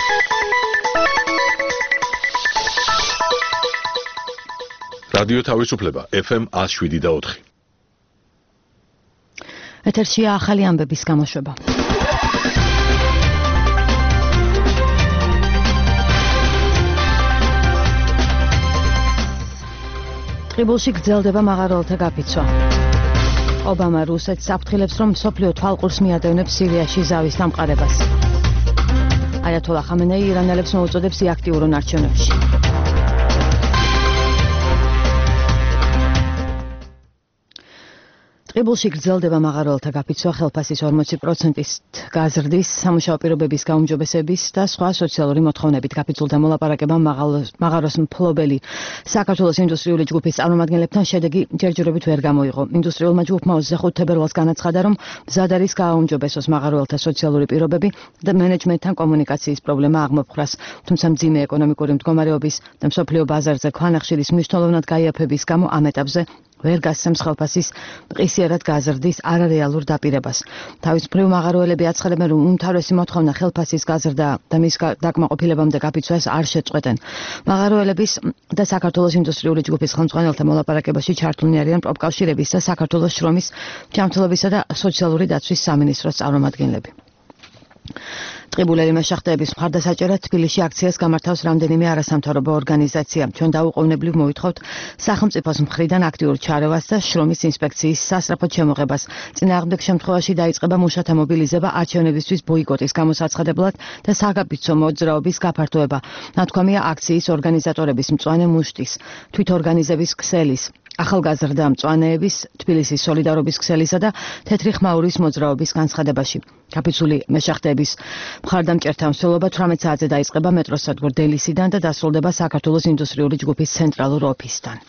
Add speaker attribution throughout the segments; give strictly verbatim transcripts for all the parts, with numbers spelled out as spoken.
Speaker 1: რადიო თავისუფლება ეფ ემ one oh seven და four.
Speaker 2: ეთერშია ახალი ამბების გამოშვება. ტყიბულში გრძელდება მაღაროელთა გაფიცვა. ობამა რუსეთს აფრთხილებს, რომ მსოფლიო თვალყურს მიადევნებს სირიაში ზავის დამყარებას. აიათოლა ხამენეი ირანელებს მოუწოდებს აქტიურონ არჩევნებში. ტყიბულში გრძელდება მაღაროელთა გაფიცვა, ხელფასის ორმოცი პროცენტის გაზრდის, სამუშაო პირობების გაუმჯობესების და სხვა სოციალური მოთხოვნებით. გაფიცულთა მოლაპარაკებამ მაღაროს მფლობელი საქართველოს ინდუსტრიული ჯგუფის წარმომადგენლებთან შედეგი ჯერჯერობით ვერ გამოიღო. ინდუსტრიულმა ჯგუფმა ოცდახუთ თებერვალს განაცხადა, რომ მზად არის გააუმჯობესოს მაღაროელთა სოციალური პირობები და მენეჯმენტთან კომუნიკაციის პრობლემა აღმოფხვრას. თუმცა მძიმე ეკონომიკური მდგომარეობის და მსოფლიო ბაზარზე ქვანახშირის მნიშვნელოვნად გაიაფების გამო ამ ეტაპზე ვერ გასცემს ხელფასის მყისიერად გაზრდის არარეალურ დაპირებას. თავის მხრივ მაღაროელები აცხადებენ, რომ უმთავრესი მოთხოვნა ხელფასის გაზრდა და მის დაკმაყოფილებამდე გაფიცვას არ შეწყვეტენ. მაღაროელების და საქართველოს ინდუსტრიული ჯგუფის ხელმძღვანელთა მოლაპარაკებაში ჩართულნი არიან პროფკავშირების და საქართველოს შრომის, ჯანმრთელობისა და სოციალური დაცვის სამინისტროს წარმომადგენლები. ტყიბულელი მეშახტეების მხარდასაჭერად თბილისში აქციას გამართავს რამდენიმე არასამთავრობო ორგანიზაცია. ჩვენ დაუყოვნებლივ მოვითხოვთ სახელმწიფოს მხრიდან აქტიურ ჩარევას და შრომის ინსპექციის სასწრაფოდ შემოღებას. წინააღმდეგ შემთხვევაში დაიწყება მუშათა მობილიზება არჩევნებისთვის ბოიკოტის გამოსაცხადებლად და საგაფიცვო მოძრაობის გაფართოება. ნათქვამია აქციის ორგანიზატორების მწვანე მუშტის, თვითორგანიზების ქსელის, ახალგაზრდა მწვანეების, თბილისის სოლიდარობის ქსელისა და თეთრი ხმაურის მოძრაობის განცხადებაში. გაფიცული მეშახტეების მხარდამჭერთა მსვლელობა თვრამეტ საათზე დაიწყება მეტროს სადგურ დელისიდან და დასრულდება საქართველოს ინდუსტრიული ჯგუფის ცენტრალურ ოფისთან.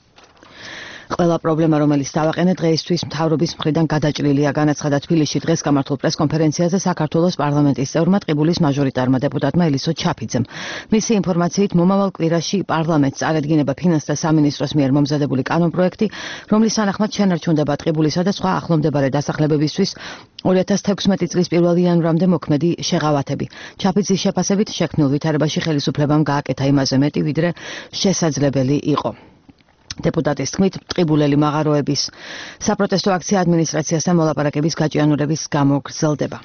Speaker 2: ყველა პრობლემა, რომელიც დავაყენე დღეისთვის მთავრობის მხრიდან გადაჭრილია, განაცხადა თბილისში დღეს გამართულ პრესკონფერენციაზე საქართველოს პარლამენტის წევრმა ტყიბულის მაჟორიტარმა დეპუტატმა ელისო ჩაფიძემ. მისი ინფორმაციით, მომავალ კვირაში პარლამენტს წარედგინება ფინანსთა სამინისტროს მიერ მომზადებული კანონპროექტი, რომლის თანახმად შენარჩუნდება ტყიბულისა და სხვა ახლომდებარე დასახლებებისთვის ორი ათას თექვსმეტი წლის პირველი იანვრამდე მოქმედი შეღავათები. ჩაფიძის შეფასებით შექმნილ ვითარებაში ხელისუფლებამ გააკეთა იმაზე მეტი, ვიდრე შესაძლებელი იყო. დეპუტატის თქმით, ტყიბულელი მაღაროების საპროტესტო აქცია ადმინისტრაციასთან მოლაპარაკების გაჭიანურების გამო გრძელდება.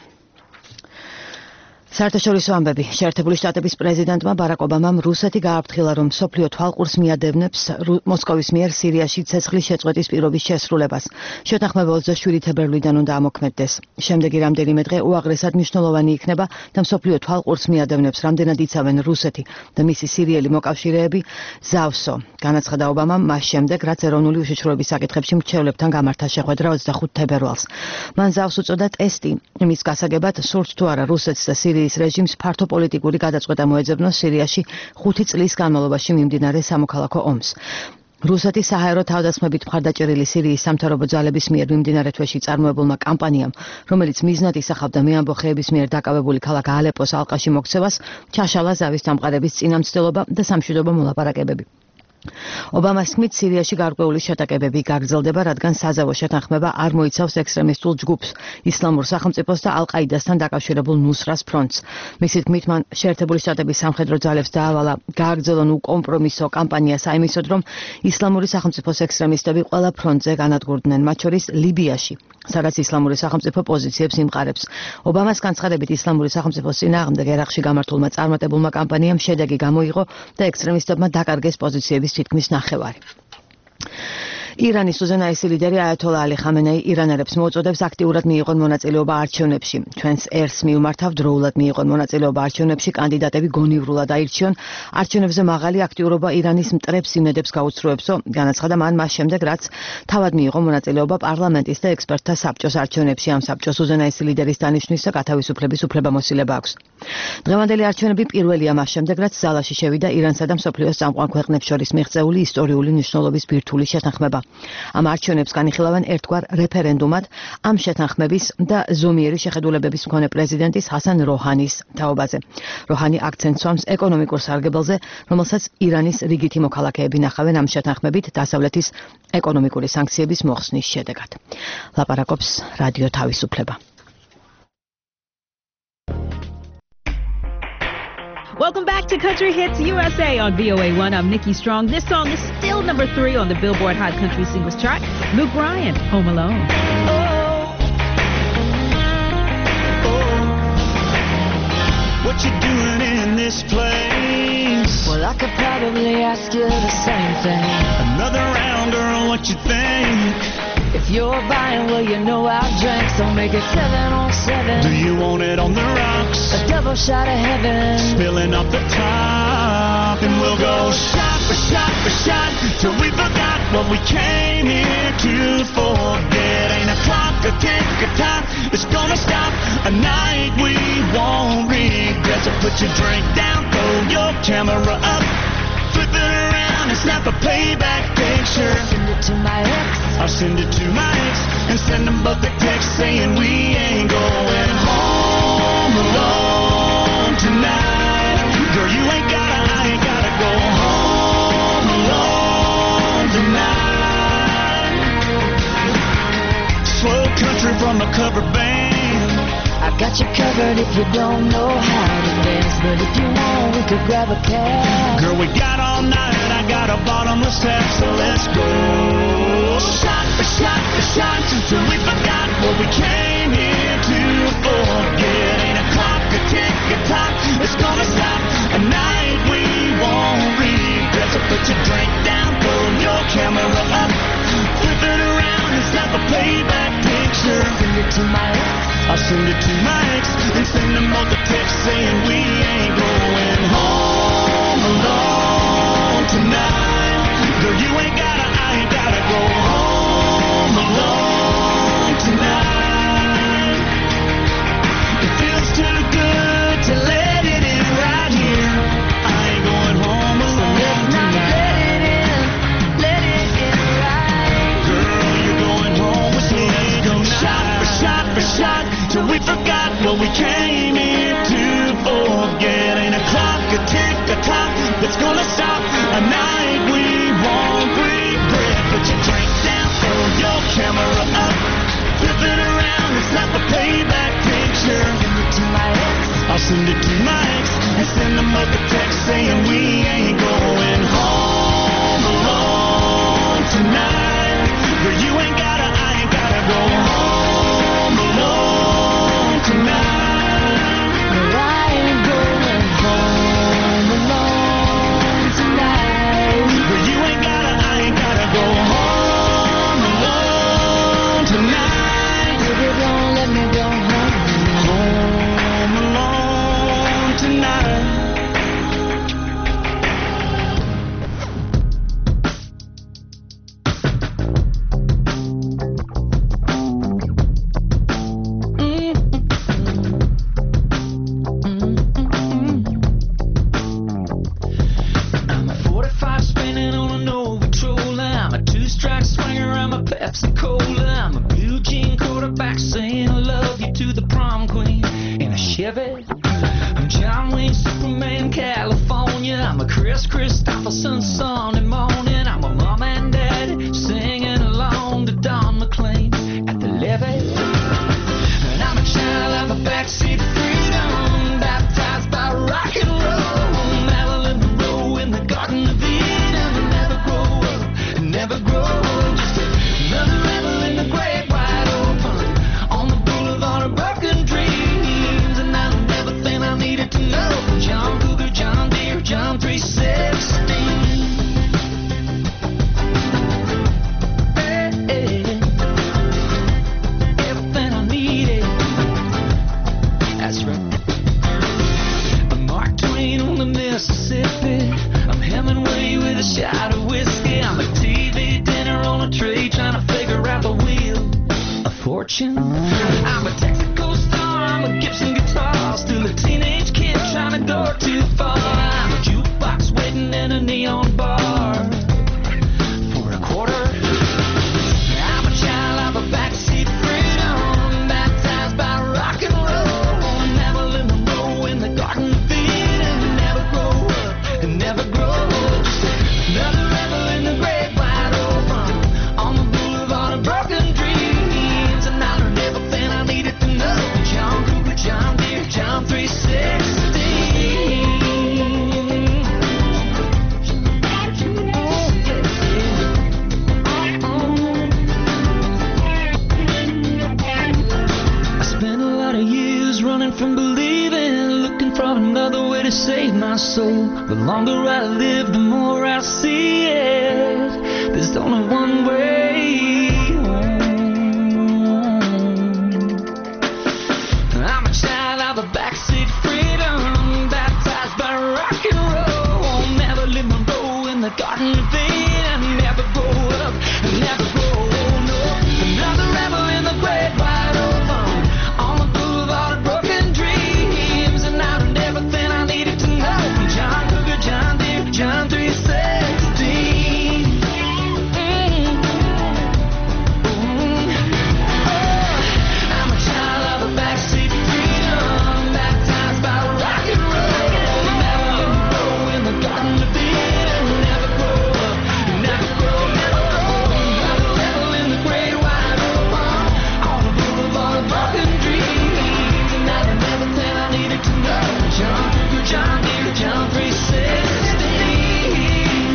Speaker 2: საერთაშორისო ამბები. შეერთებული შტატების პრეზიდენტმა ბარაკ ობამამ რუსეთი გააფრთხილა, რომ მსოფლიო თვალყურს მიადევნებს მოსკოვის მიერ სირიაში ცეცხლის შეწყვეტის პირობის შესრულებას. შეთანხმება ოცდაშვიდი თებერვლიდან უნდა ამოქმედდეს. შემდეგი რამდენიმე დღე უაღრესად მნიშვნელოვანი იქნება და მსოფლიო თვალყურს მიადევნებს, რამდენად იცავენ რუსეთი და მისი სირიელი მოკავშირეები ზავსო. განაცხადა ობამამ მას შემდეგ, რაც ეროვნული უშიშროების საკითხებში მრჩევლებთან გამართა შეხვედრა ოცდახუთ თებერვალს. მან ზავს უწოდა ტესტი იმის გასაგებად, სურთ თუ არა რუსეთს და სირიის რეჟიმს ფართო პოლიტიკური გადაწყვეტა მოეძებნოს სირიაში ხუთი წლის განმავლობაში მიმდინარე სამოქალაქო ომს. რუსეთის საჰაერო თავდასხმებით მხარდაჭერილი სირიის სამთავრობო ძალების მიერ მიმდინარე თვეში წარმოებულმა კამპანიამ, რომელიც მიზნად ისახავდა მეამბოხეების მიერ დაკავებული ქალაქ ალეპოს ალყაში მოქცევას, ჩაშალა ზავის დამყარების წინამცდელობა და სამშვიდობო მოლაპარაკებები. ობამას თქმით, სირიაში გარკვეული შეტაკებები გაგრძელდება, რადგან საზავო შეთანხმება არ მოიცავს ექსტრემისტულ ჯგუფს, ისლამურ სახელმწიფოს და ალ-ყაიდასთან დაკავშირებულ ნუსრას ფრონტს. მისი თქმით, მან შეერთებული შტატების სამხედრო ძალებს დაავალა გააგრძელონ უკომპრომისო კამპანია საიმისოდ, რომ ისლამური სახელმწიფოს ექსტრემისტები ყველა ფრონტზე განადგურდნენ, მათ შორის ლიბიაში, სადაც ისლამური სახელმწიფო პოზიციებს იმყარებს. ობამას განცხადებით, ისლამური სახელმწიფოს წინააღმდეგ ერაყში გამართულმა წარმატებულმა კამპანიამ შედეგი გამოიღო და ექსტრემისტებმა დაკარგეს პოზიციების თითქმის ნახევარი. ირანის უზენაესი ლიდერი აიათოლა ალი ხამენეი ირანელებს მოუწოდებს აქტიურად მიიღონ მონაწილეობა არჩევნებში. ჩვენს ერს მივმართავ დროულად მიიღონ მონაწილეობა არჩევნებში, კანდიდატები გონივრულად აირჩიონ. არჩევნებზე მაღალი აქტიურობა ირანის მტრებს იმედებს გაუცრუებსო, განაცხადა მან მას შემდეგ, რაც თავად მიიღო მონაწილეობა პარლამენტის და ექსპერტთა საბჭოს არჩევნებში. ამ საბჭოს უზენაესი ლიდერის დანიშვნის და გათავისუფლების უფლებამოსილება აქვს. დღევანდელი არჩევნები პირველია მას შემდეგ, რაც ზალაში შევიდა ირანსა და მსოფლიოს წამყვან ქვეყნებს შორის მიღწეული ისტორიული მნიშვნელობის ბირთვული შეთანხმება. ამ არჩევნებს განიხილავენ ერთგვარ რეფერენდუმად ამ შეთანხმების და ზომიერი შეხედულებების მქონე პრეზიდენტის ჰასან როჰანის თაობაზე. როჰანი აქცენტს სვამს ეკონომიკურ სარგებელზე, რომელსაც ირანის რიგითი მოქალაქეები ნახავენ ამ შეთანხმებით დასავლეთის ეკონომიკური სანქციების მოხსნის შედეგად. ლაპარაკობს რადიო თავისუფლება.
Speaker 3: Welcome back to Country Hits U S A on V O A one. I'm Nikki Strong. This song is still number three on the Billboard Hot Country Singles Chart. Luke Bryan, Home Alone.
Speaker 4: Oh, oh, what you doing in this place?
Speaker 5: Well, I could probably ask you the same thing.
Speaker 4: Another round, girl, what you think?
Speaker 5: If you're buying, well, you know I'll drink, so make it seven on seven.
Speaker 4: Do you want it on the rocks?
Speaker 5: A double shot of heaven,
Speaker 4: spilling off the top, and we'll go shot for shot for shot till we forgot what we came here to forget. Ain't a clock, a tick, a tock, it's gonna stop a night we won't regret. So put your drink down, throw your camera up, flip it around and snap a playback picture.
Speaker 5: send it to my ex.
Speaker 4: I'll send it to my ex and send them both a text saying we ain't going home alone tonight. Girl, you ain't gotta, I ain't gotta go home alone tonight. Slow country from a cover band.
Speaker 5: I got you covered if you don't know how to dance, but if you want, we could grab a cab.
Speaker 4: Girl, we got all night, I got a bottomless tap, so let's go. Shot for shot for shot till we forgot what we came here to forget. Ain't a clock, a tick, a tock, it's gonna stop a night we won't regret. So put your drink down, pull your camera up, flip it around and snap a playback picture.
Speaker 5: Send it to my ex.
Speaker 4: I'll send it to my ex and send them all the text saying we ain't going home alone tonight. Girl, you ain't gotta, I ain't gotta go home alone tonight. It feels too good to let it in right here. I ain't going home alone tonight.
Speaker 5: Let it in, let it in right.
Speaker 4: Girl, you're going home with me. Let's go shot for shot for shot till we forgot what we came here to forget. Ain't a clock, a tick, a tock that's gonna stop a night we won't regret. Put your drink down, throw your camera up, flip it around and snap a playback picture.
Speaker 5: Send it to my ex.
Speaker 4: I'll send it to my ex and send them up a text saying we ain't going home alone tonight. Girl, you ain't gotta, I ain't gotta go home alone tonight.
Speaker 5: No, I ain't going home alone tonight.
Speaker 4: Girl, you ain't gotta, I ain't gotta go home alone tonight.
Speaker 5: Baby, don't let me go home.
Speaker 4: Home alone tonight. I'm a forty-five spinning on an old patrol. I'm a two-strike swinger. I'm a Pepsi Cola. I'm a blue jean quarterback saying I love you to the prom queen in a Chevy. I'm John Wayne, Superman, California. I'm a Chris Christopherson Sunday morning. I'm a mom and dad singing along to Don McLean at the levee. And I'm a child of a backseat freedom, baptized by rock and roll. Marilyn Monroe in the Garden of Eden. Never grow up, never grow old. Just another rebel in the great wide open on the boulevard of broken dreams. And I learned everything I needed to know from John Cougar, John Deere, John three sixteen. Hey, hey. Everything I needed. That's right. I'm Mark Twain on the Mississippi. I'm Hemingway with a shot of whiskey. I'm a T V dinner on a tray trying to figure out the wheel of fortune. I'm a Texaco star. I'm a Gibson guitar. Still a teenage kid trying to go too far. I'm a jukebox waiting in a neon bar for a quarter. I'm a child of a backseat freedom, baptized by rock and roll. Marilyn Monroe in the Garden of Eden. Never grow up and never grow old. Just another rebel in the great wide open on the boulevard of broken dreams. And I learned everything I running from believing, looking for another way to save my soul. The longer I live, the more I see it. There's only one way home. I'm a child of the backseat freedom, baptized by rock and roll. Never live my role in the Garden of Eden. Never grow up, never grow old. No, another rebel in the great wide open, on the boulevard of broken dreams, and I learned everything I needed to know from John Cougar, John Deere, John three sixteen. Mm. Mm. Oh, I'm a child of the backseat freedom, baptized by rock and roll. Never let me grow in the Garden of Eden. Never grow up, never grow, never grow. Another rebel in the great wide open, on the boulevard of broken dreams, and I learned everything I needed to know. John Cougar, John Deere, John three sixteen.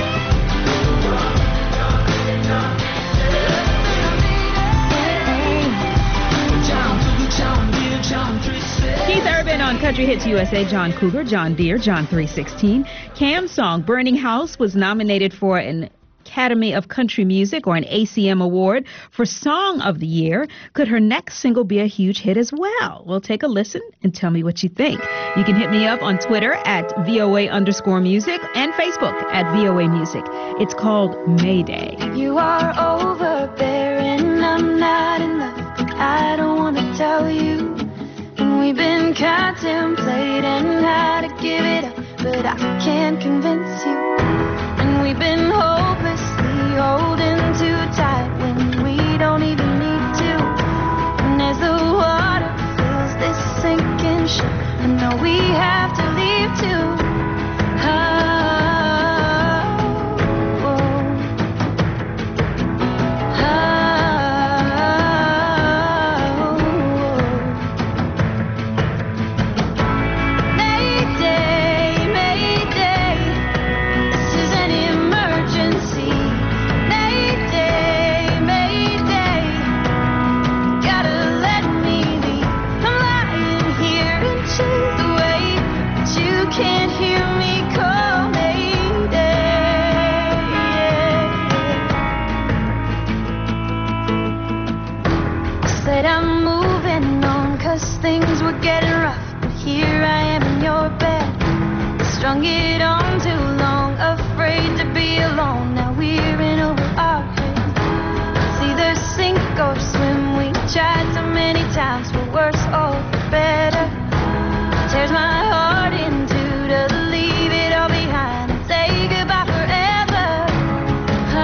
Speaker 4: John Cougar, John Deere, John three sixteen.
Speaker 3: Keith Urban on Country Hits U S A, John Cougar, John Deere, John three sixteen. Cam's song Burning House was nominated for an Academy of Country Music, or an A C M award, for Song of the Year. Could her next single be a huge hit as well? Well, take a listen and tell me what you think. You can hit me up on Twitter at V O A underscore music and Facebook at V O A Music. It's called Mayday.
Speaker 5: You are overbearing, I'm not in love, but I don't want to tell you. And we've been contemplating how to give it up, but I can't convince you. And we've been hopelessly holding too tight when we don't even need to. And as the water fills this sinking ship, I know we have to leave too. Oh, oh, oh. Mayday, Mayday, this is an emergency. Mayday, Mayday, gotta let me leave. I'm lying here and chased away, but you can't hear me call Mayday. Said I'm moving on 'cause things were getting rough, but here I am in your bed. Strung it on too long, afraid to be alone. Now we're in over our heads. It's either sink or swim. We tried so many times, for worse or for better. Tears my heart in two to leave it all behind and say goodbye forever. Oh,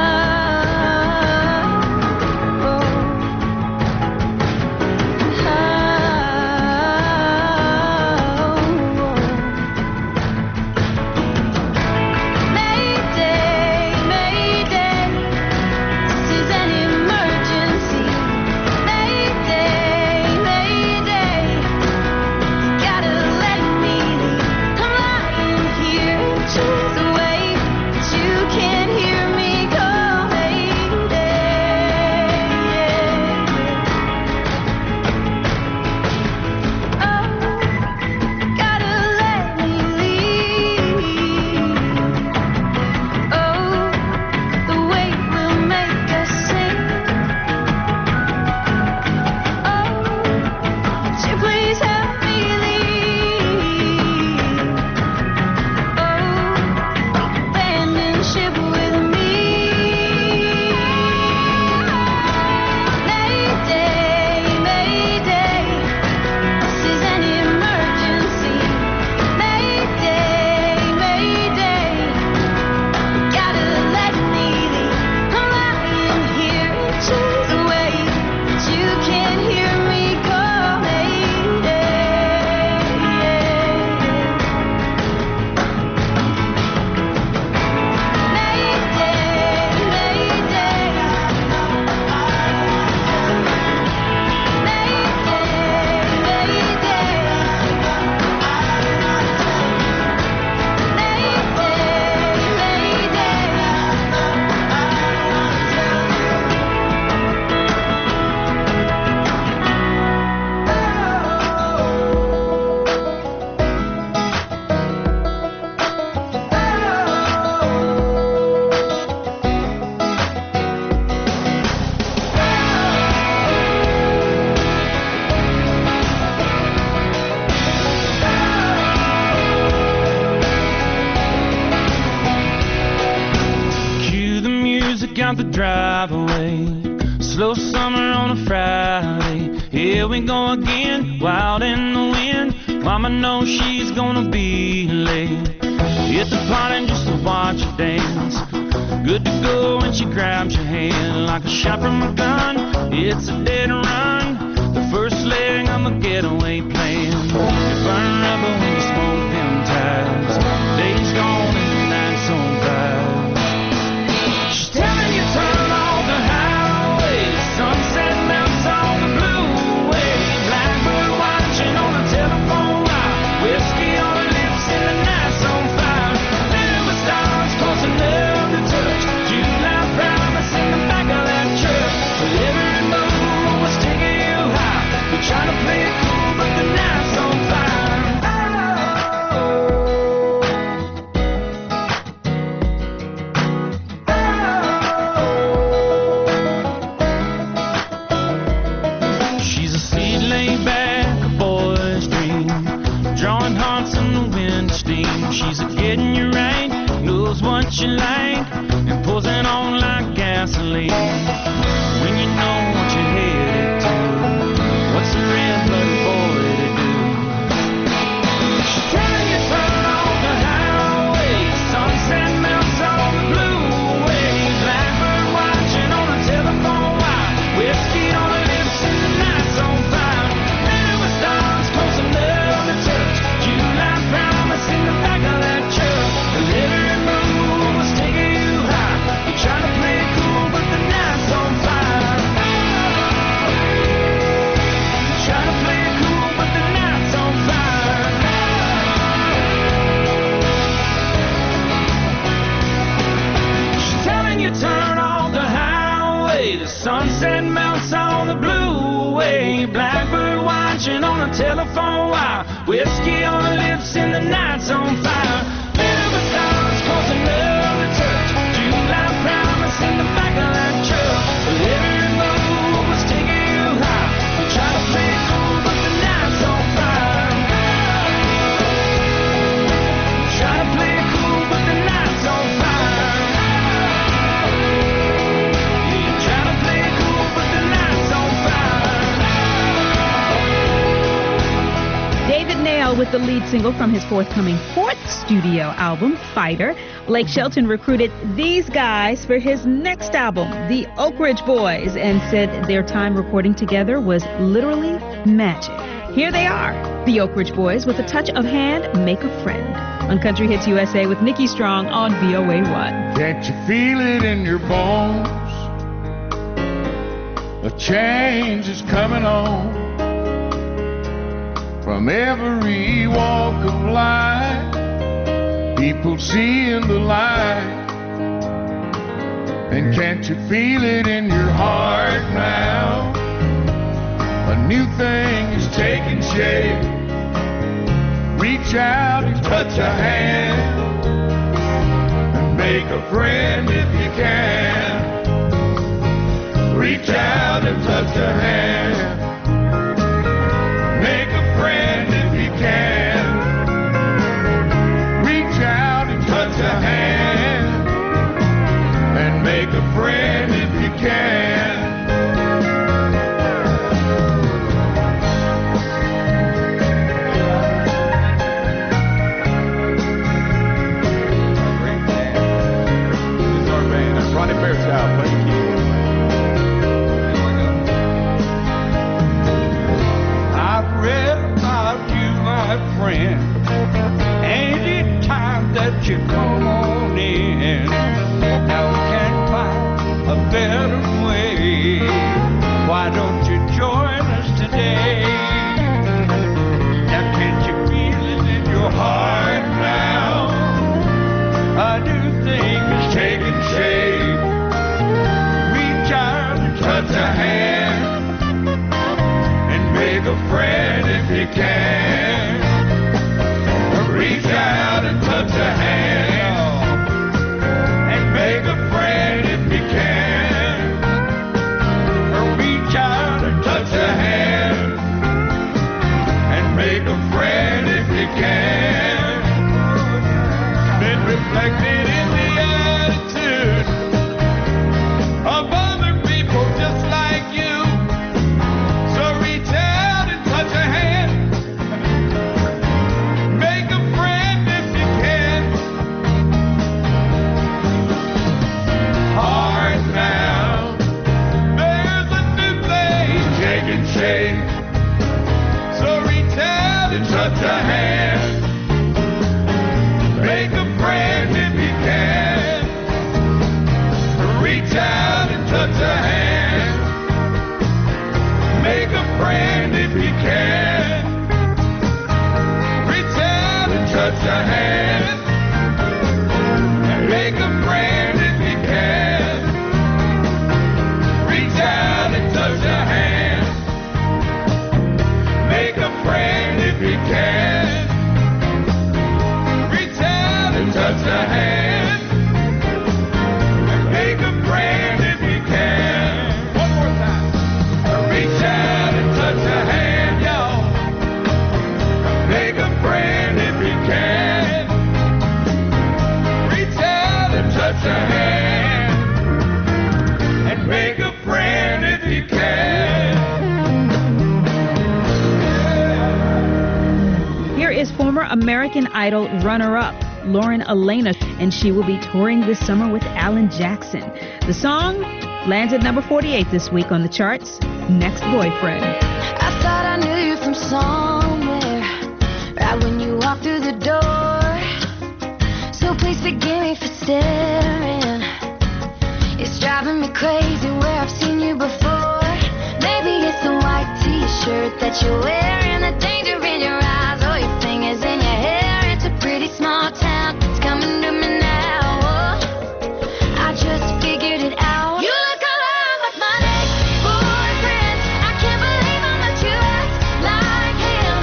Speaker 5: oh, oh. Mayday, Mayday, this is an emergency. Mayday, Mayday,
Speaker 4: out the driveway. Slow summer on a Friday. Here we go again, wild in the wind. Mama knows she's gonna be late. Hit the party just to watch her dance. Good to go when she grabs your hand like a shot from a gun. It's a dead run, the first leg of a getaway plan. You burn rubber when you smoke them ties. Day's gone and the night's on fire. She's telling you turn off the highway. Sunset melts on the blue way. Blackbird watching on the telephone wire. Whiskey on her lips and the night's on fire. There were stars close enough to touch. July promise in the back of that truck. But every move was taking you high. We try to play it cool, but the night's on fire. She's a seed laid back, a boy's dream, drawing hearts in the wind steam. She's a getting you right, knows what you like, and pours it on like gasoline. When you know what you're headed to, what's the red-blooded boy to do? She's telling you turn off the highway. Sunset melts on the blue way. Blackbird watching on the telephone wire. Whiskey on her lips and the night's on fire. There were stars close enough to touch. July promise in the back of that truck. Every move was taking you high. You try to play it cool, but the night's on fire. You try to play it cool, but the night's on fire. She's telling you turn off the highway. The sunset melts on the blue way. Blackbird watching on the telephone wire. Whiskey on her lips and the night's on fire. There were stars close enough to touch. July promise in the back of that truck. But every move was taking you high. We try to play it cool, but the night's on fire. Try to play it cool, but the night's on fire. You try to play it cool, but the night's on fire.
Speaker 3: David Nail with the lead single from his forthcoming fourth studio album, Fighter. Blake Shelton recruited these guys for his next album, The Oak Ridge Boys, and said their time recording together was literally magic. Here they are, The Oak Ridge Boys, with a touch of Hand Make a Friend. On Country Hits U S A with Nikki Strong on V O A one.
Speaker 6: Can't you feel it in your bones? A change is coming on from every walk of life. People seeing the light. And can't you feel it in your heart now? A new thing is taking shape. Reach out and touch a hand and make a friend if you can. Reach out and touch a hand. Make a friend if you can. Reach out and touch a hand and make a friend if you can. Great band. This is our band. That's Ronnie Fairchild playing keys. I've read about you, my friend. Any time that you come on in, now we can't find a better way. Why don't you join us today? Now can't you feel it in your heart now? A new thing is taking shape. Reach out and touch a hand and make a friend if you can. Reach out and touch a hand hand. Make a friend if you can. Reach out and touch a hand. Make a friend if you can. Reach out and touch a hand. Make a friend if you can. Reach out and touch a hand. Make a friend if you can. Reach out and touch a hand. Make a friend if you can. One more time. Reach out and touch a hand, y'all. Make a friend if you can. Reach out and touch a hand. And make a friend if you can.
Speaker 3: Here is former American Idol runner-up Lauren Alaina, and she will be touring this summer with Alan Jackson. The song lands at number forty-eight this week on the charts, Next Boyfriend.
Speaker 5: I thought I knew you from somewhere, right when you walked through the door. So please forgive me for staring. It's driving me crazy where I've seen you before. Maybe it's the white t-shirt that you're wearing, the danger in your eyes, or your fingers in your hair. It's a pretty small town, it's coming to me now. Oh, I just figured it out. You look a lot like my ex-boyfriend. I can't believe how much you act like him.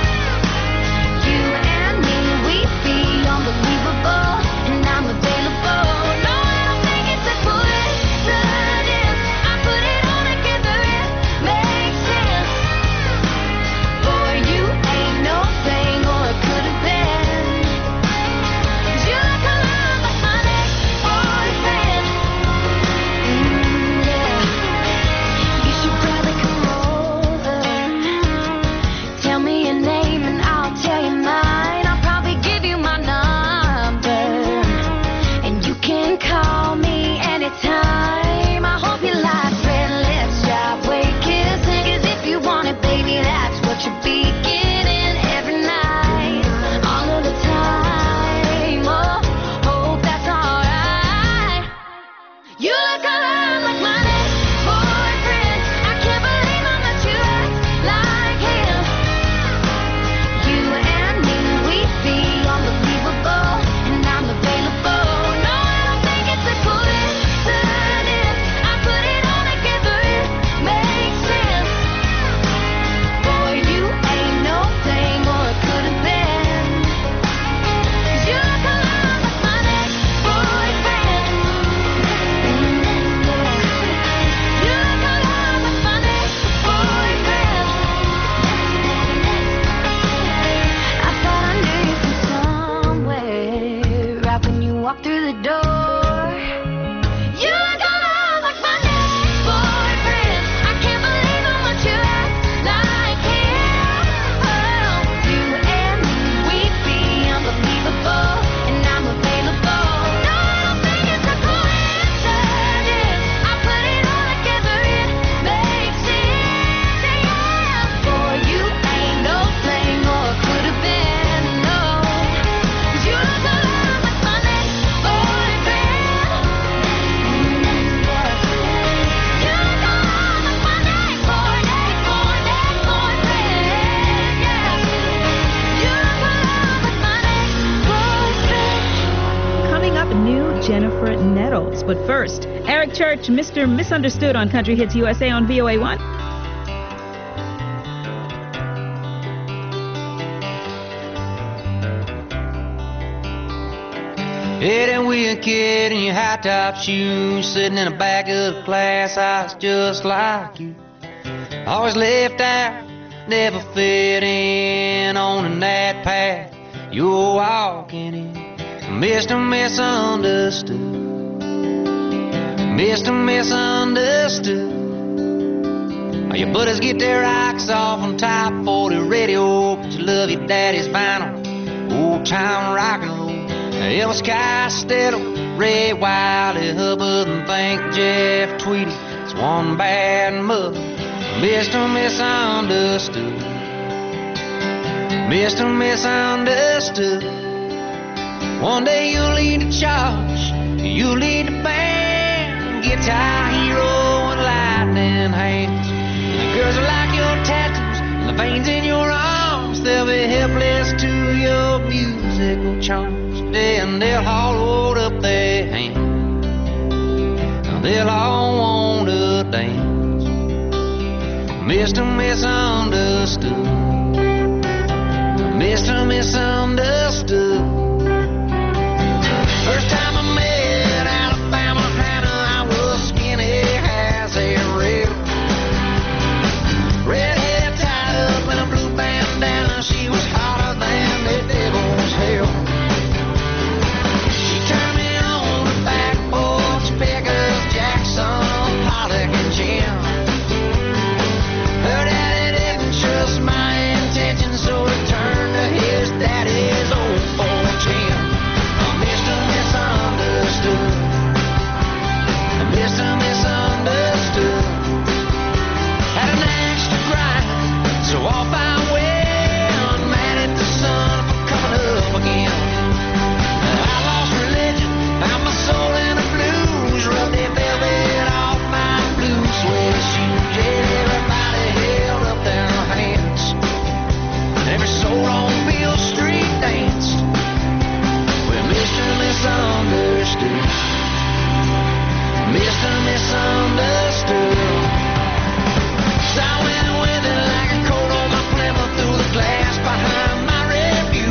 Speaker 5: You and me, we'd be unbelievable, and I'm available. No, I don't think it's a coincidence. I put it all together, it makes sense. Boy, you ain't no thing, or it could have been. 'Cause you look a lot like my ex-boyfriend. Mm, yeah. You should probably come over. Tell me your name and I'll tell you mine. I'll probably give you my number, and you can call me anytime. I hope you like red lips, driveway kissing. 'Cause if you want it, baby, that's what you'll be getting every night, all of the time. Oh, hope that's alright. You look a lot like my ex-boyfriend. I can't believe how much you act like him. You and me, we'd be unbelievable, and I'm available. No, I don't think it's a coincidence. I put it all together, it makes sense. Boy, you ain't no thing, or it could have been. 'Cause you look a lot like my ex-boyfriend. You look a lot like my ex-boyfriend. I thought I knew you from somewhere, right when you walked through the door. You look a lot like my ex-boyfriend. I can't believe how much you act like him. Oh, you and me, we'd be unbelievable, and I'm available. No, I don't think it's a coincidence. I put it all together, it makes sense. Yeah, boy, you ain't no thing, or it could have been. No, 'cause you look a lot like my ex-boyfriend. Mm, yeah. You look a lot like my ex-boy, ex-boy, ex-boyfriend. Yeah. You look a lot like my ex-boyfriend.
Speaker 3: Coming up, new Jennifer Nettles. But first, Eric Church, Mister Misunderstood on Country Hits U S A on V O A one.
Speaker 7: Hey, then we a kid in your high-top shoes, sitting in the back of the class. I was just like you, always left out, never fit in on that path you're walking in. Mister Misunderstood, Mister Misunderstood. All your buddies get their rocks off on top forty radio, but you love your daddy's vinyl, old-time rock and roll. Elvis Costello, Ray Wiley, Hubbard, and think Jeff Tweedy. It's one bad mother, Mister Misunderstood. Mister Misunderstood. One day you'll lead the charge, you'll lead the band, guitar hero and lightning hands. And the girls are like your tattoos and the veins in your arms. They'll be helpless to your musical charms. Then they'll all hold up their hands. They'll all want to dance. Mister Misunderstood. Mister Misunderstood. First time I met Alabama Hannah, I was skinny as a rail. Red hair tied up in a blue bandana, she was hotter than the devil's hell. She turned me on the back porch, Pickers, Jackson, Pollock, and Jim. Her daddy didn't trust my intentions, so he turned to his daddy's old four ten. Mister Misunderstood. Mister Misunderstood. Had an axe to grind, so off I went, mad at the sun for coming up again. I lost religion, found my soul in the blues, rubbed the velvet off my blue suede shoes. Everybody held up their hands, every soul on Beale Street danced. Mister Misunderstood. Mister Misunderstood. So I went with it like a coat on my Plymouth through the glass behind my review.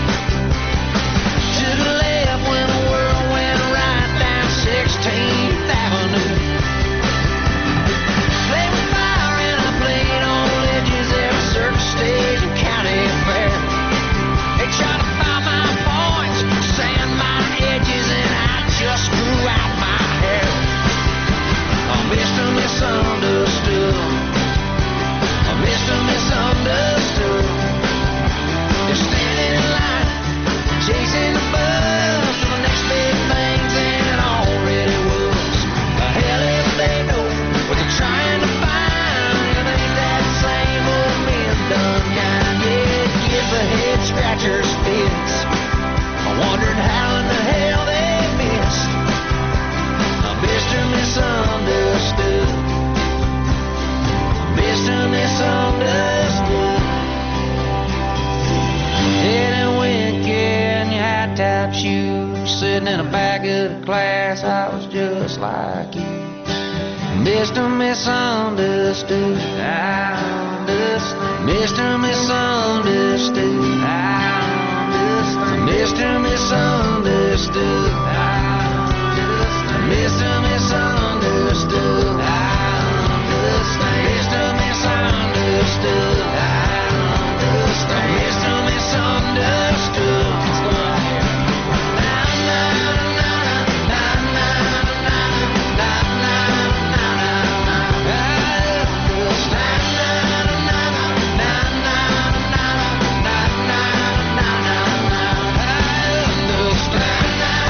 Speaker 7: To the left when the world went right down sixteenth Avenue. Played with fire and I played on ledges, every circus stage and county fair. They tried to find my points, sand my edges, and I just grew out my hair. Oh, Mister Misunderstood. Oh, Mister Misunderstood. They're standing in line, chasing the buzz for the next big thing, and it already was. Hell if they know what they're trying to find. It ain't that same old men done kind. Yeah, it gives the head scratchers fits. I wondered how in the hell they missed. Mister Misunderstood. Mister Misunderstood. Head and winked in your high-top shoes, sitting in the back of the class, I was just like you. Mister Misunderstood. I understood. Mister Misunderstood. I understood. Mister Misunderstood. Mister Misunderstood. I understand. Mister Misunderstood. I understand. Mister Misunderstood. Na na na na na na na na na na. I understand. Na na na na na na na na na. I understand.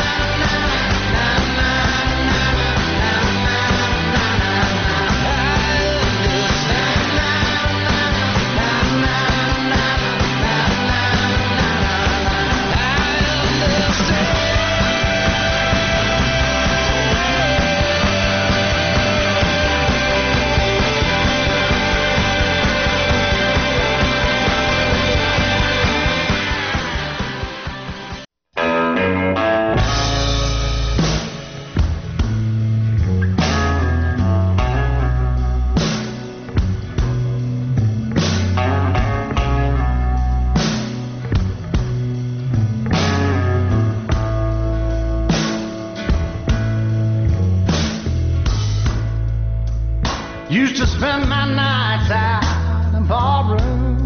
Speaker 6: Used to spend my nights out in the barroom.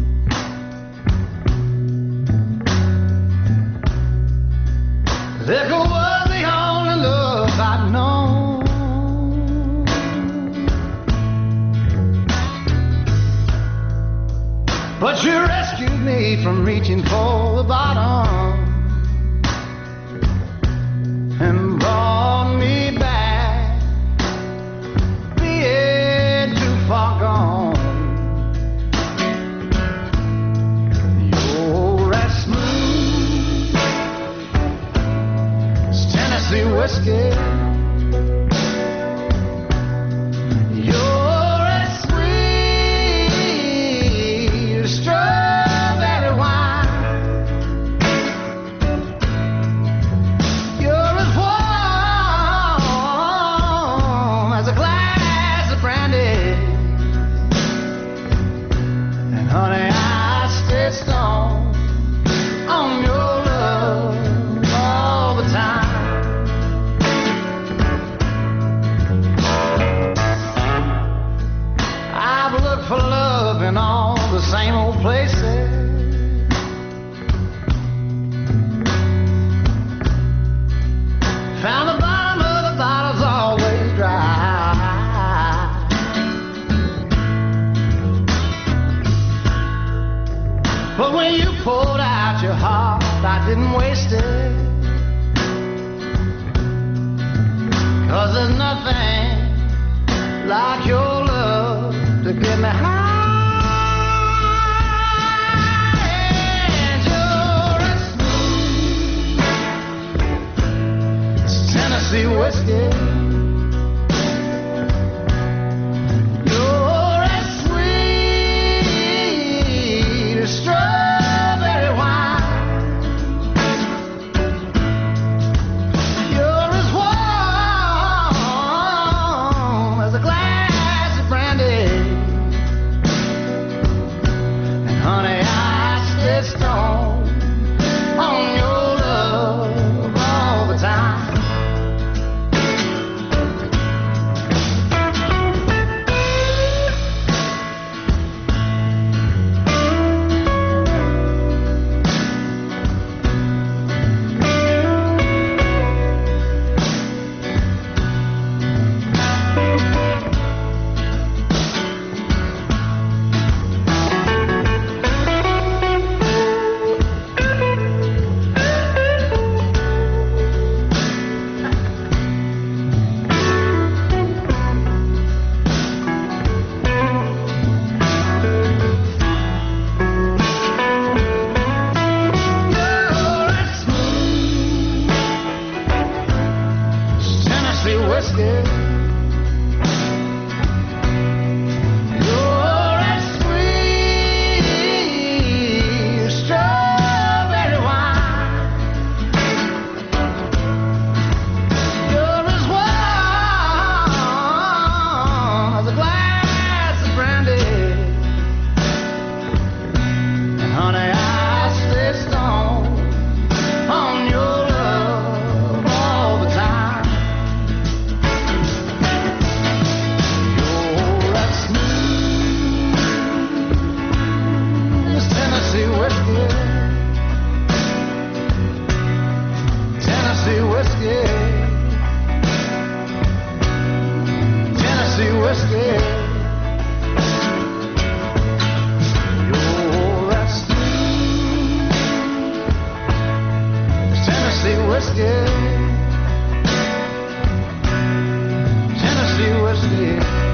Speaker 6: Liquor was the only love I'd known. But you rescued me from reaching for the bottom and brought me back. Far gone. whiskey. You're as sweet as strawberry wine. You're as warm as a glass of brandy. And honey, I stay strong on your love all the time. I've looked for love in all the same old places. Found the bottom of the bottle's always dry. But when you poured out your heart, I didn't waste it. 'Cause there's nothing like your love to get me high. And you're as smooth as Tennessee whiskey. You're as sweet as strawberry wine. You're as warm as a glass of brandy. And honey, I stay strong on your love all the time. You're as smooth as Tennessee whiskey. You're as sweet as strawberry wine. You're as warm as a glass of brandy. And honey, I stay strong on your love all the time. You're as smooth as Tennessee whiskey. Tennessee whiskey. Tennessee whiskey. You're as smooth as Tennessee whiskey. Tennessee whiskey.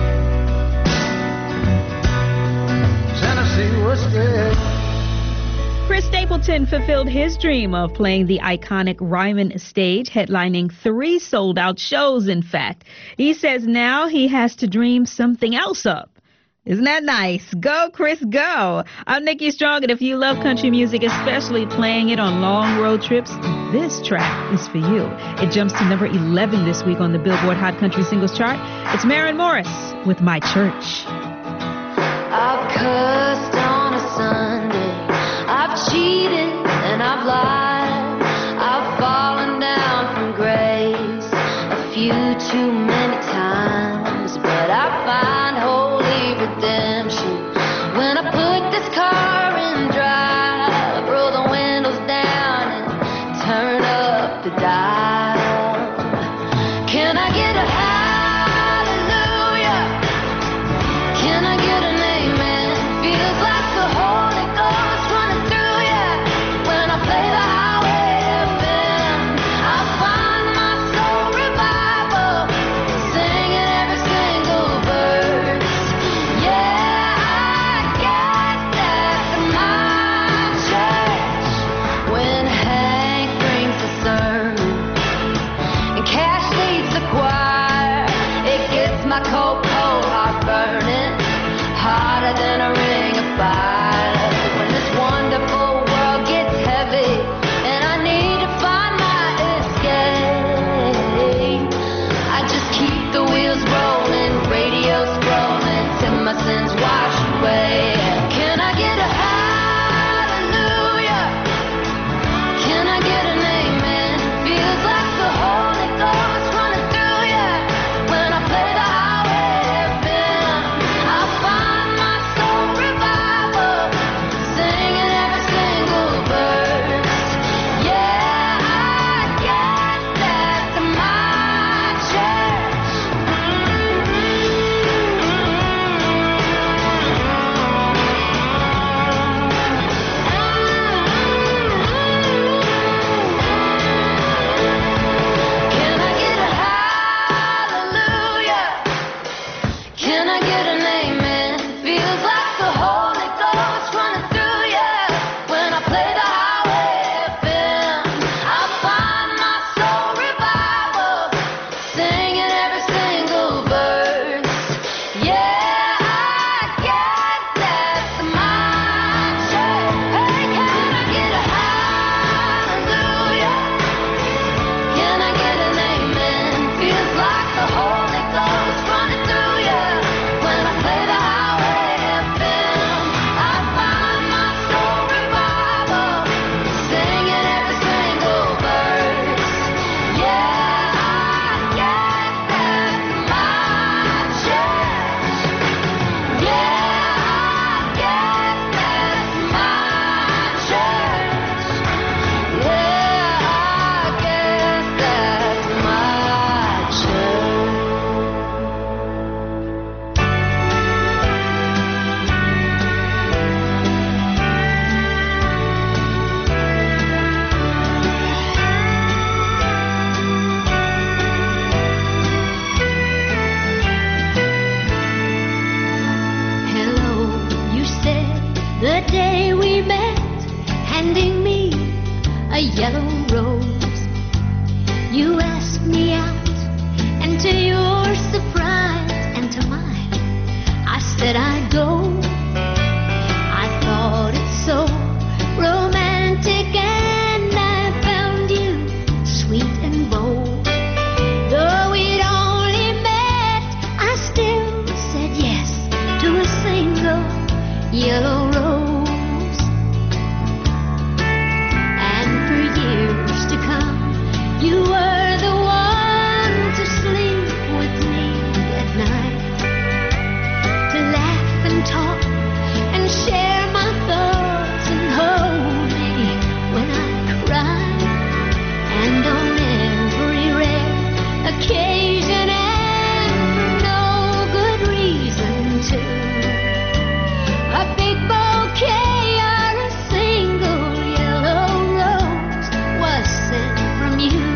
Speaker 6: Tennessee whiskey.
Speaker 3: Chris Stapleton fulfilled his dream of playing the iconic Ryman stage, headlining three sold-out shows, in fact. He says now he has to dream something else up. Isn't that nice? Go, Chris, go. I'm Nikki Strong, and if you love country music, especially playing it on long road trips, this track is for you. It jumps to number eleven this week on the Billboard Hot Country Singles Chart. It's Maren Morris with My Church.
Speaker 5: I've cussed on a Sunday. I've cheated and I've lied. I've fallen down from grace a few too many times. But I find holy redemption when I put this car in drive. Roll the windows down and turn up the dial. Can I get a hallelujah? Can I get an amen? Feels like the Holy Ghost running through ya when I play the highway F M. I find my soul revival bring me a yellow rose. You asked me out, and to your surprise and to mine, I said I'd go. I thought it so romantic, and I found you sweet and bold. Though we'd only met, I still said yes to a single yellow rose. And for years to come, you were the one to sleep with me at night, to laugh and talk and share my thoughts and hold me when I cry. And on every rare occasion, and for no good reason too, a big bouquet or a single yellow rose was sent from you.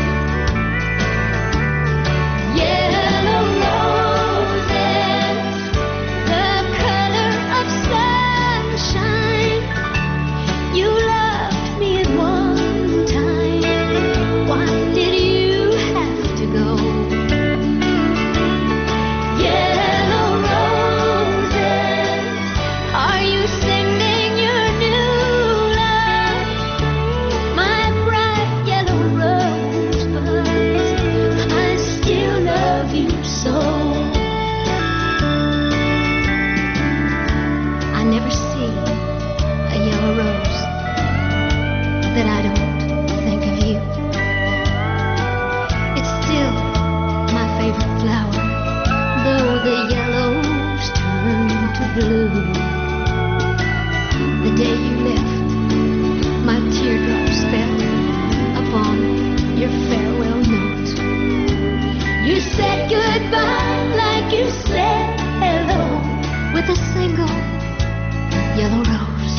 Speaker 5: Yellow roses, the color of sunshine. You loved me at one time. Why did you have to go? Yellow roses, are you sending your new love? My bright yellow rosebuds, I still love you so. I never see a yellow rose that I don't think of you. It's still my favorite flower, though the yellows turn to blue. The day you left, my teardrops fell upon your farewell note. You said goodbye like you said hello, with a single yellow rose.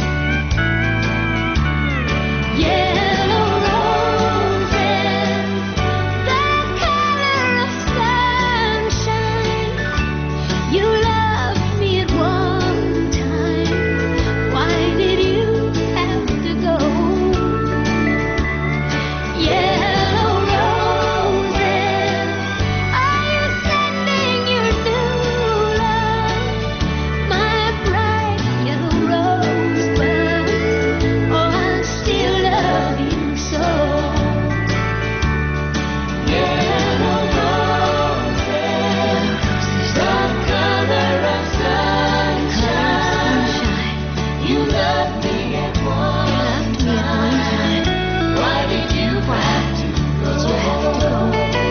Speaker 5: Yellow roses, the color of sunshine. You loved me at one time. Why did you have to go? Yellow roses, are you sending your new love? My bright yellow rosebuds, oh, I still love you so. Yellow roses, the color of sunshine. You loved me at one time. Why did you have to go?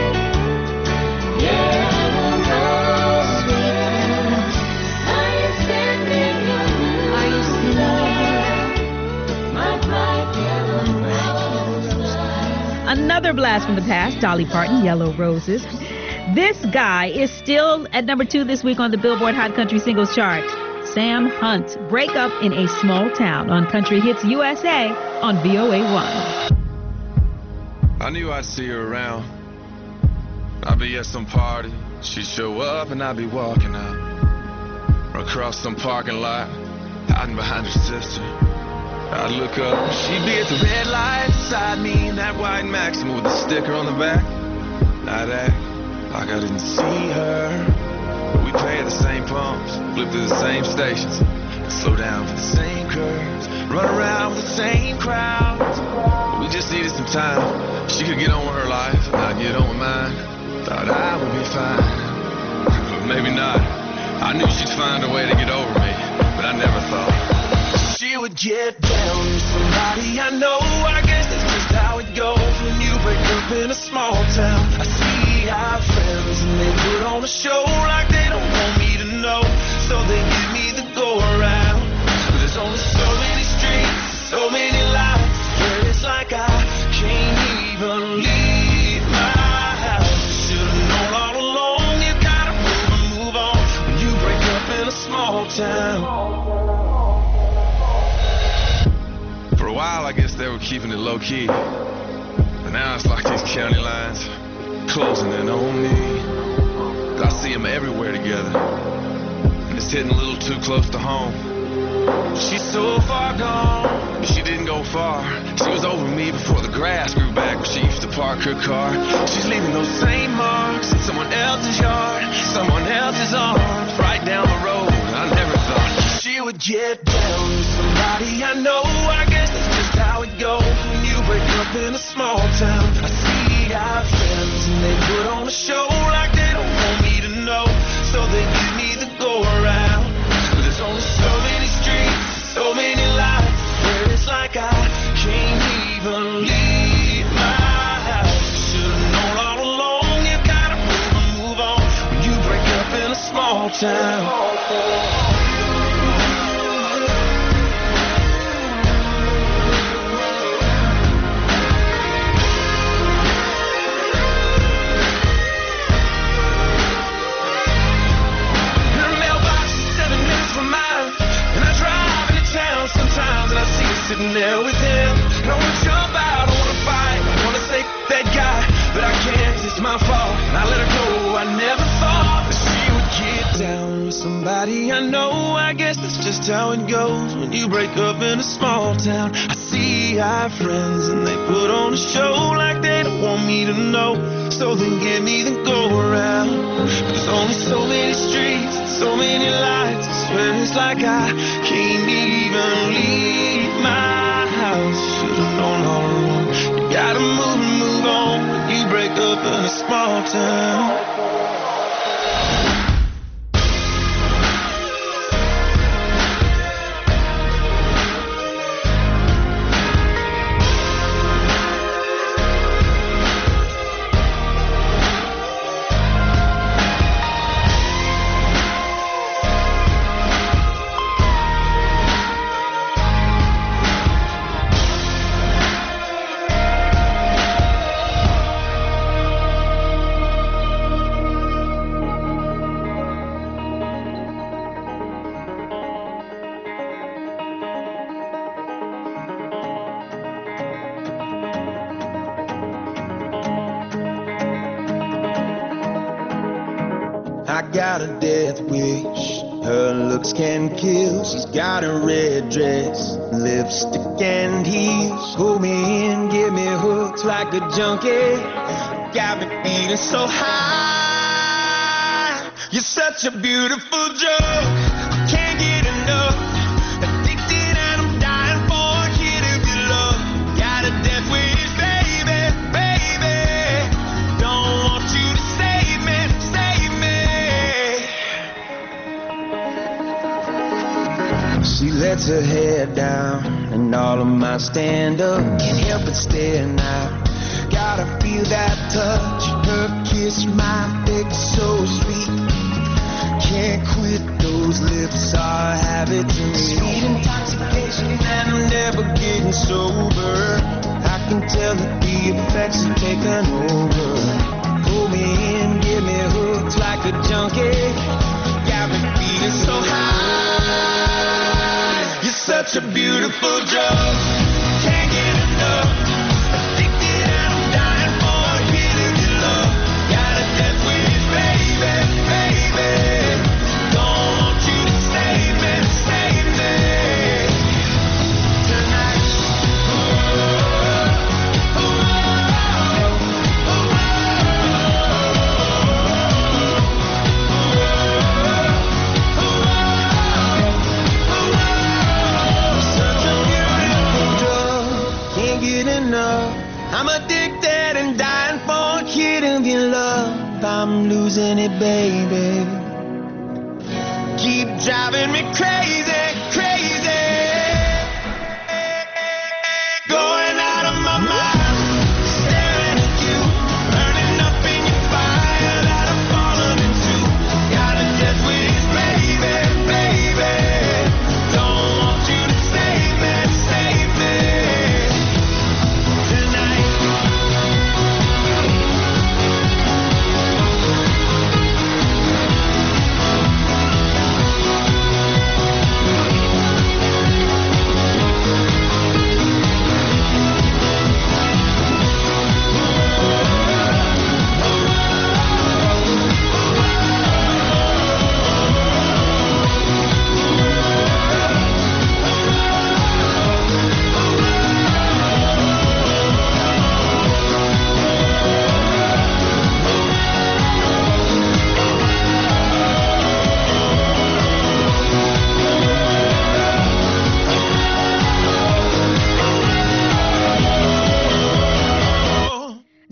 Speaker 5: Yellow roses, are you sending your new Are you sending your my bright yellow roses?
Speaker 3: Another blast from the past, Dolly Parton, Yellow Roses. This guy is still at number two this week on the Billboard Hot Country Singles Chart. Sam Hunt, Break Up in a Small Town on Country Hits U S A on V O A one.
Speaker 8: I knew I'd see her around. I'd be at some party, she'd show up and I'd be walking out. Or across some parking lot, hiding behind her sister. I'd look up, she'd be at the red light beside me in that white Maxima with a sticker on the back. I'd act like I didn't see her, but we pay at the same pumps, flip through the same stations, and slow down for the same curves, run around with the same crowds. But we just needed some time. She could get on with her life, and I'd get on with mine. Thought I would be fine, but maybe not. I knew she'd find a way to get over me, but I never thought she would get down with somebody I know. I guess that's just how it goes when you break up in a small town. I see our friends and they put on a show like they don't want me to know, so they give me the go around. But there's only so many streets, so many lights, where it's like I can't even leave my house. Should've known all along, you gotta move and move on when you break up in a small town. For a while, I guess they were keeping it low key, but now it's like these county lines closing in on me. I see them everywhere together, and it's hitting a little too close to home. She's so far gone, but she didn't go far. She was over me before the grass grew back where she used to park her car. She's leaving those same marks in someone else's yard, someone else's arms, right down the road. I never thought she would get down with somebody I know. I guess that's just how it goes when you break up in a small town. I see our friends and they put on a show like they don't want me to know, so they give me the go around. But there's only so many streets, so many lights, where it's like I can't even leave my house. Should've known all along, you gotta move and move on when you break up in a small town. Sitting there with him, and I wanna jump out, I wanna fight, I wanna say that guy, but I can't, it's my fault, and I let her go. I never thought that she would get down with somebody I know. I guess that's just how it goes when you break up in a small town. I see our friends and they put on a show like they don't want me to know, so they give me the go around. But there's only so many streets, so many lights, I swear it's like I can't even leave my house. Should've known all along, you gotta move and move on when you break up in a small town. I got a death wish, her looks can kill. She's got a red dress, lipstick and heels. Pull me in, give me hooks like a junkie. Got me feeling so high. You're such a beautiful joke, can't get enough. Addicted and I'm dying for a hit of your love. Got a death wish, baby, baby. Don't want you to save me, save me. She lets her hair down and all of my stand up. Can't help but stare now. Gotta feel that touch, her kiss, my face so sweet. Can't quit, those lips are a habit to me. Sweet intoxication and I'm never getting sober. I can tell that the effects are taking over. Pull me in, give me hooks like a junkie. Got me feeling so high. You're such a beautiful drug, can't get enough. Addicted and I'm dying for a hit of your love. Got a death wish, baby, baby. Don't want you to save me, save me tonight. Ooh, ooh, enough. I'm addicted and dying for a kid of your love. I'm losing it, baby. Keep driving me crazy, crazy. Going out of my mind, staring at you, burning up in your fire that I'm falling into. Got a death wish, baby, baby. Don't want you to save me, save me. Tonight.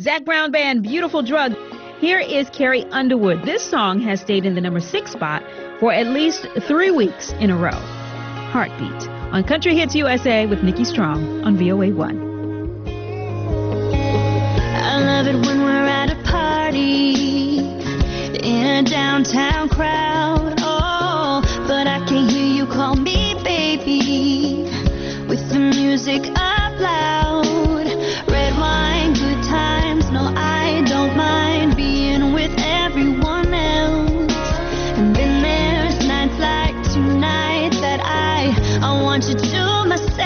Speaker 3: Zac Brown Band, Beautiful Drug. Here is Carrie Underwood. This song has stayed in the number six spot for at least three weeks in a row. Heartbeat on Country Hits U S A with Nikki Strong on V O A one.
Speaker 5: I love it when we're at a party in a downtown crowd. Oh, but I can't hear you call me baby with the music up loud. Red wine, good times. No, I don't mind being with everyone else. And then there's nights like tonight that I I want you to myself.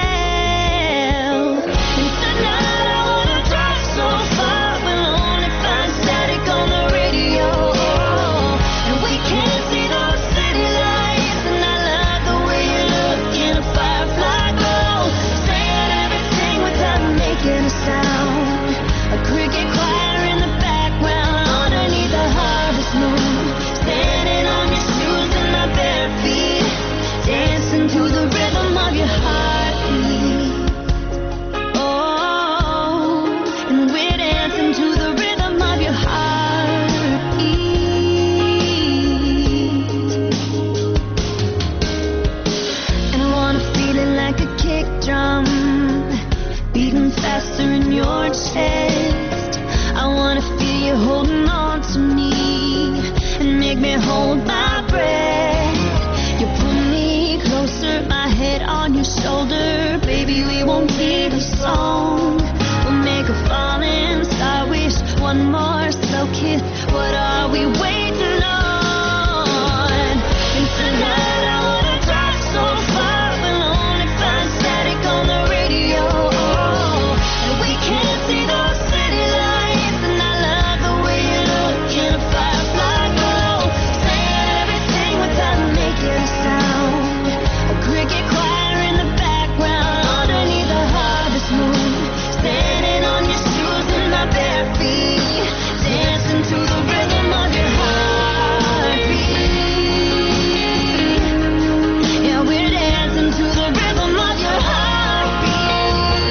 Speaker 5: And tonight I wanna drive so far, we'll only find static on the radio. And we can't see those city lights. And I love the way you look in a firefly glow, saying everything without making a sound. A cricket choir in the background underneath the harvest moon, standing on your shoes and my bare feet, dancing to the rhythm of your heartbeat. Oh, and we're dancing to the rhythm of your heartbeat. And I wanna feel it like a kick drum, beating faster in your chest. I wanna feel you holding on to me and make me hold my breath. You pull me closer, my head on your shoulder. Baby, we won't need a song. We'll make a falling star wish, one more slow kiss. What are we waiting on? And tonight I wanna drive so far, we'll only find static on the radio. And we can't see those city lights. And I love the way you look in a firefly glow, saying everything without making a sound. A cricket choir in the background underneath the harvest moon, standing on your shoes and my bare feet, dancing to the rhythm of your heartbeat. Yeah, we're dancing to the rhythm of your heartbeat.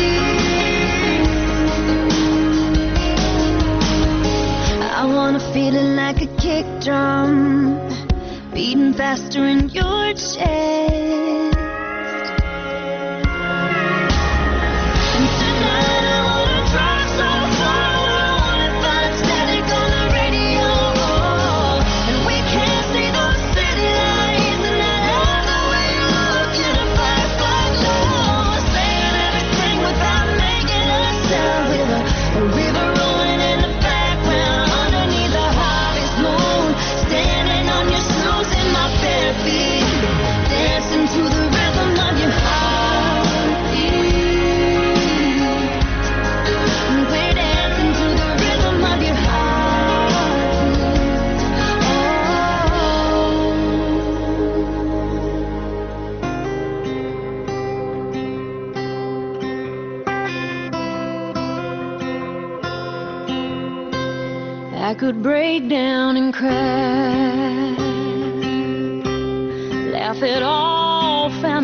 Speaker 5: I wanna feel it like a kick drum, beating faster in your chest. And tonight I wanna drive so far, we'll only find static on the radio. And we can't see those city lights. And I love the way you look in a firefly glow, saying everything without making a sound. With a, a river rolling in the background underneath the harvest moon, standing on your shoes in my bare feet, dancing to the rhythm of your heartbeat. And we're dancing to the rhythm of your heartbeat. I could break down and cry, laugh it off and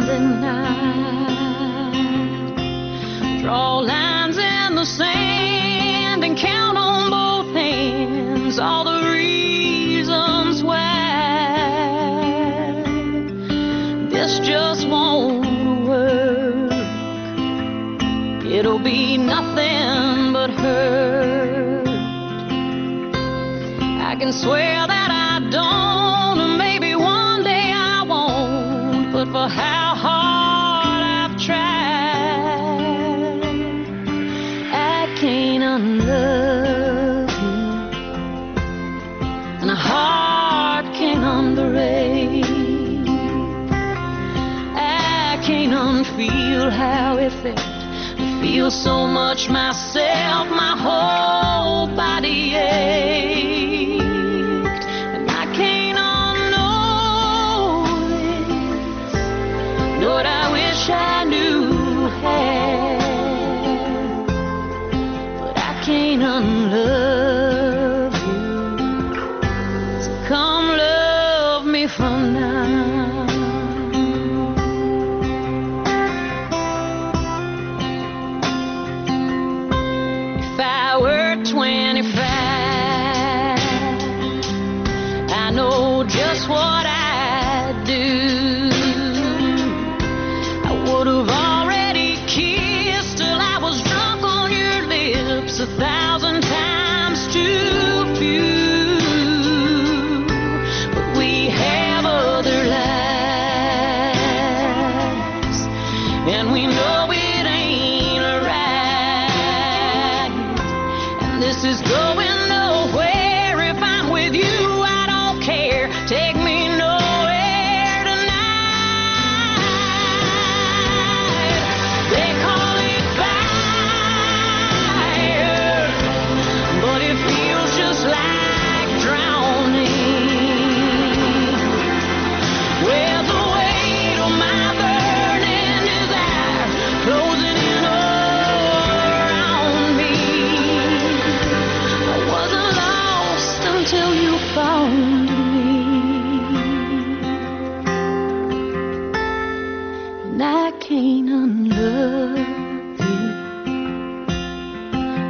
Speaker 5: deny, draw lines in the sand and count on both hands all the reasons why this just won't work. It'll be nothing but hurt. I can swear that I don't, and maybe one day I won't, but for how hard I've tried, I can't unlove you, and a heart can't unbreak. I can't unfeel how it felt to feel so much myself, my whole body ached. And I can't unknow this, Lord, I wish I knew how, but I can't unlove you, so come love me from now. If I were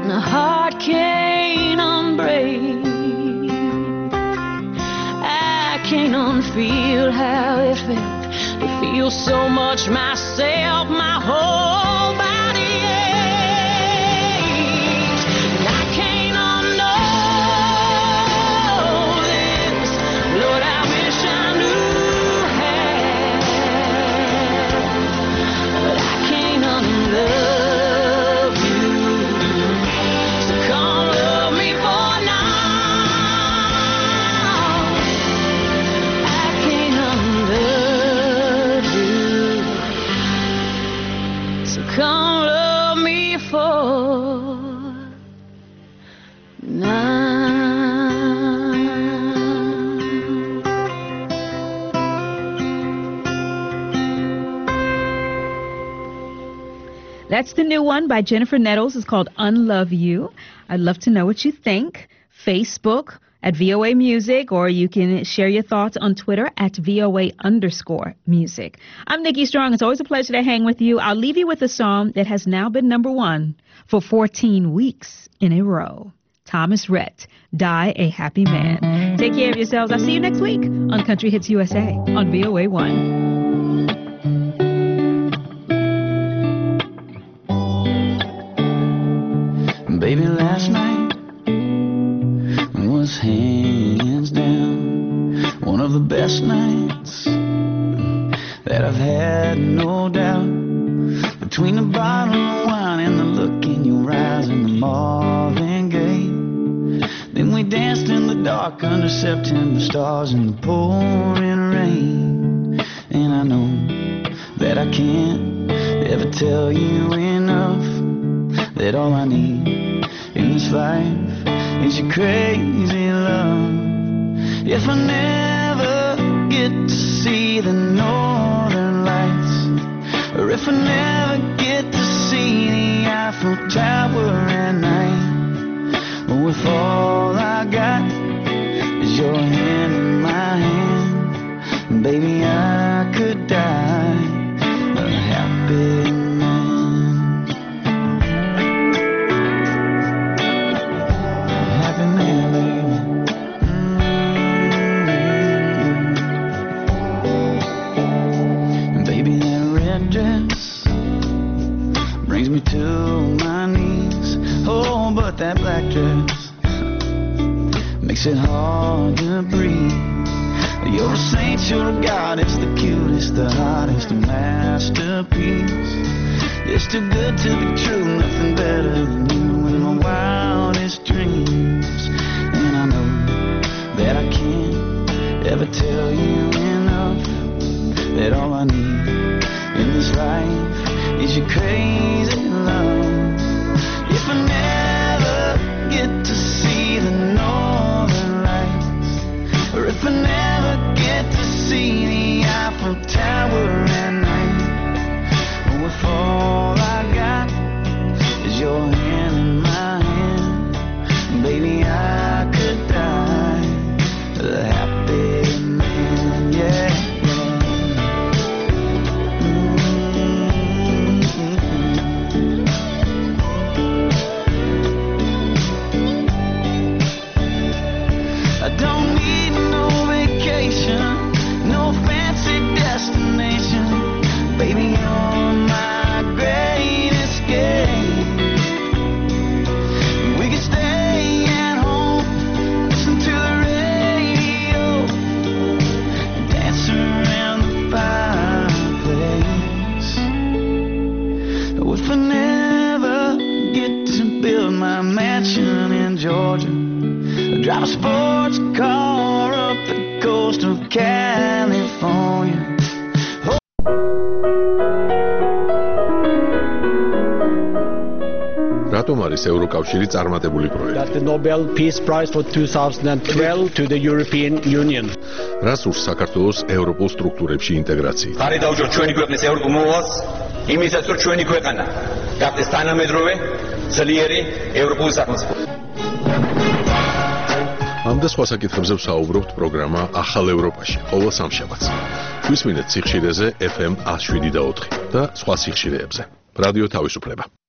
Speaker 5: and a heart can't unbreak. I can't unfeel how it felt to feel so much myself, my whole body aches. And I can't unknow this, Lord, I wish I knew how, but I can't unlove you, so come love me for now. I can't unlove you, so come love me for now.
Speaker 3: That's the new one by Jennifer Nettles. It's called Unlove You. I'd love to know what you think. Facebook at V O A Music, or you can share your thoughts on Twitter at V O A underscore music. I'm Nikki Strong. It's always a pleasure to hang with you. I'll leave you with a song that has now been number one for fourteen weeks in a row. Thomas Rhett, Die a Happy Man. Take care of yourselves. I'll see you next week on Country Hits U S A on V O A one.
Speaker 4: Baby, last night was hands down one of the best nights that I've had, no doubt. Between the bottle of wine and the look in your eyes and the Marvin Gaye, then we danced in the dark under September stars in the pouring rain. And I know that I can't ever tell you enough that all I need in this life is your crazy love. If I never get to see the northern lights, or if I never get to see the Eiffel Tower at night, or if all I got is your hand in my hand, baby, I could die a happy man. To my knees, oh, but that black dress makes it hard to breathe. You're a saint, you're a goddess, the cutest, the hottest, a masterpiece. It's too good to be true, nothing better than you in my wildest dreams. And I know that I can't ever tell you enough that all I need in this life is your crazy love. If I never get to see the northern lights, or if I never get to see the Eiffel Tower at night, or if all I got is your hand in my hand, baby, I could die a happy man, yeah. Drive a sports car up the coast of California. Oh.
Speaker 1: რატომ არის ევროკავშირი წარმატებული პროექტი?
Speaker 9: The Nobel Peace Prize for twenty twelve to the European Union.
Speaker 1: რას ურს საქართველოს ევროპულ სტრუქტურებში ინტეგრაციით?
Speaker 10: ხარი დაუჭროთ ჩვენი ქვეყნის ევროპულ მოვალს, იმისაც რომ ჩვენი ქვეყანა გახდეს თანამედროვე, ძლიერი ევროპული სახელმწიფო.
Speaker 1: ამ და სხვა საკითხებზე ვსაუბრობთ პროგრამა ახალ ევროპაში ყოველ სამშაბათს. გვისმინეთ სიხშირეზე F M one oh seven და ოთხი და სხვა სიხშირეებზე. რადიო თავისუფლება.